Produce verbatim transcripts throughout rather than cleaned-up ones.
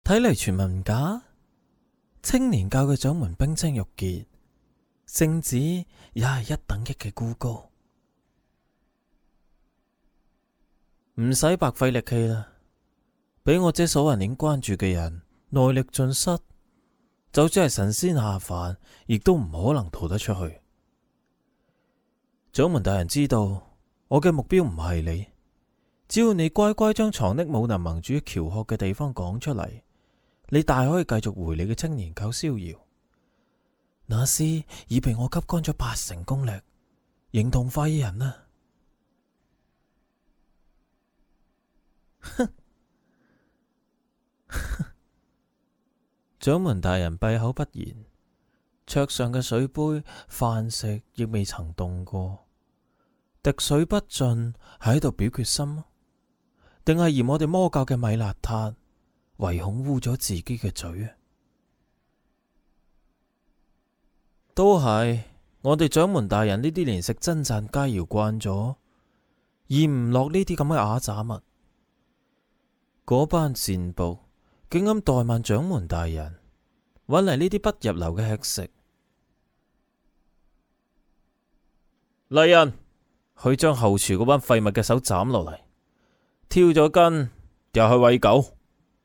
睇嚟傳聞唔假，青年教嘅掌門冰清玉潔，聖旨也係一等一嘅孤高，唔使白費力氣啦。俾我這所人鏈關注嘅人內力盡失，就算係神仙下凡，亦都唔可能逃得出去。掌門大人知道我嘅目標唔係你，只要你乖乖將藏匿武林盟主喬學嘅地方講出嚟，你大可以繼續回你嘅青年教逍遙。那廝已被我吸乾咗八成功力，形同廢人啊！哼！掌門大人閉口不言，桌上嘅水杯、飯食亦未曾動過，滴水不進，係喺度表決心，定係嫌我哋魔教嘅米邋遢，唯恐污咗自己嘅嘴啊？都係我哋掌門大人呢啲連食真讚佳肴慣咗，咽唔落呢啲咁嘅啞渣物。嗰班賤僕竟敢怠慢掌門大人，搵嚟呢啲不入流嘅吃食。嚟人，去將後廚嗰班廢物嘅手斬落嚟，挑咗筋又去餵狗。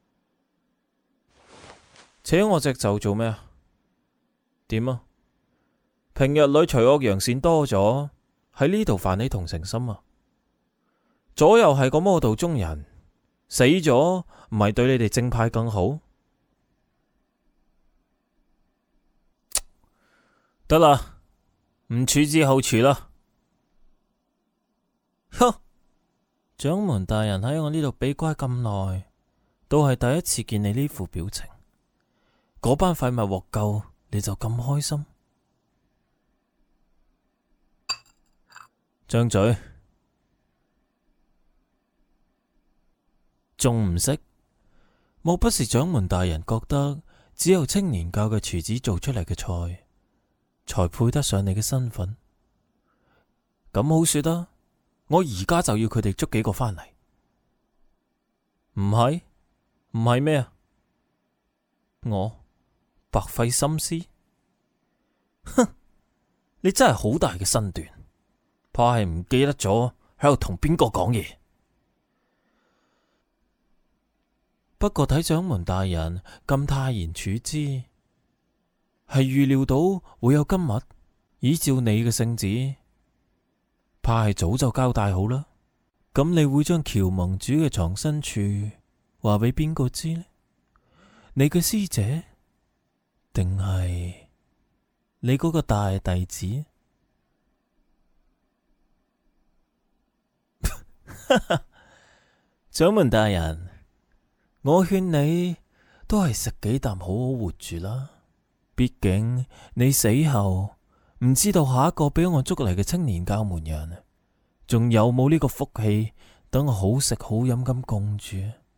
扯我隻袖做咩啊？點啊？平日裏除惡揚善多咗，喺呢度泛起同情心啊！左右係個魔道中人，死咗唔係對你哋正派更好？得啦，唔處置後廚啦。呵，掌門大人喺我呢度俾乖咁耐，都係第一次見你呢副表情。嗰班廢物獲救，你就咁開心？張嘴，仲唔識？莫不是掌門大人覺得只有青年教嘅廚子做出嚟嘅菜，才配得上你嘅身份？咁好說啦，我而家就要佢哋捉幾個返嚟。唔係？唔係咩啊？我白費心思？哼！你真係好大嘅身段，怕係唔記得咗喺度同邊個講嘢。不過睇掌門大人咁泰然處之，係預料到會有今日。依照你嘅聖旨，怕係早就交代好啦。咁你會將喬盟主嘅藏身處話俾邊個知呢？你嘅師姐，定係你嗰個大弟子？掌門大人，我勸你都係食幾啖好好活住啦。畢竟你死後唔知道下一個俾我捉嚟嘅青年教門人仲有冇呢個福氣等我好食好飲咁供住。